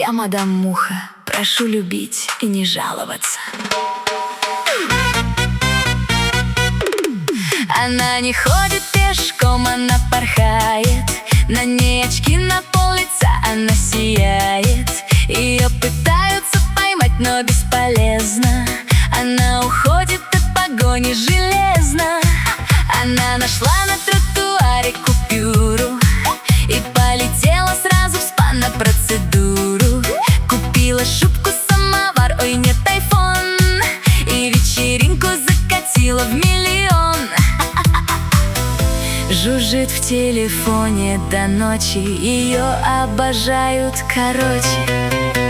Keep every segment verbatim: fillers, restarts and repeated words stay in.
Я мадам Муха, прошу любить и не жаловаться. Она не ходит пешком, она порхает. На ней очки на пол лица, она сияет. Ее пытаются поймать, но бесполезно. Она уходит от погони железно. Она нашла на тротуаре купюру и полетела сразу в спа на процедуру. Купила шубку, самовар, ой, нет, айфон, и вечеринку закатила в миллион. Жужжит в телефоне до ночи, ее обожают, короче.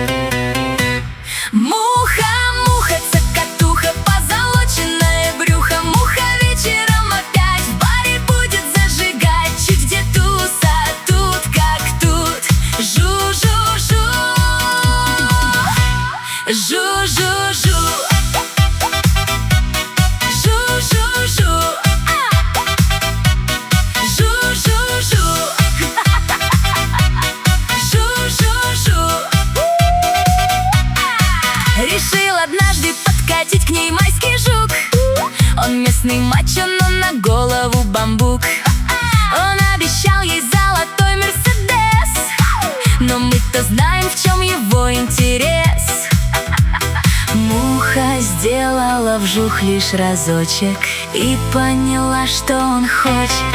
Муха, муха, цокотуха, позолоченное брюхо. Муха вечером опять в баре будет зажигать. Чуть где туз, а тут как тут. Жу-жу-жу, жу-жу-жу, жу-жу-жу, жу-жу-жу, жу-жу-жу. Решил однажды подкатить к ней майский жук. Он местный мачо, но на голову бамбук. Он обещал ей золотой мерседес, но мы-то знаем, в чем его интерес. Муха сделала вжух лишь разочек и поняла, что он хочет.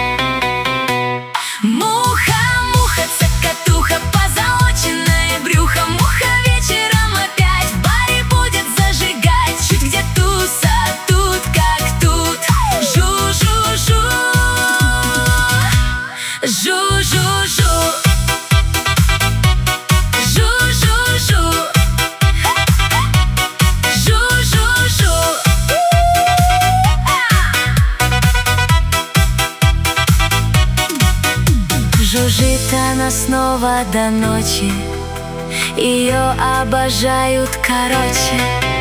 Муха, муха, цокотуха, позолоченное брюхо. Муха вечером опять в баре будет зажигать. Чуть где туз, а тут как тут. Жу-жу-жу, жу-жу-жу, жу-жу-жу, жу-жу-жу. Жужжит она снова до ночи, ее обожают, короче.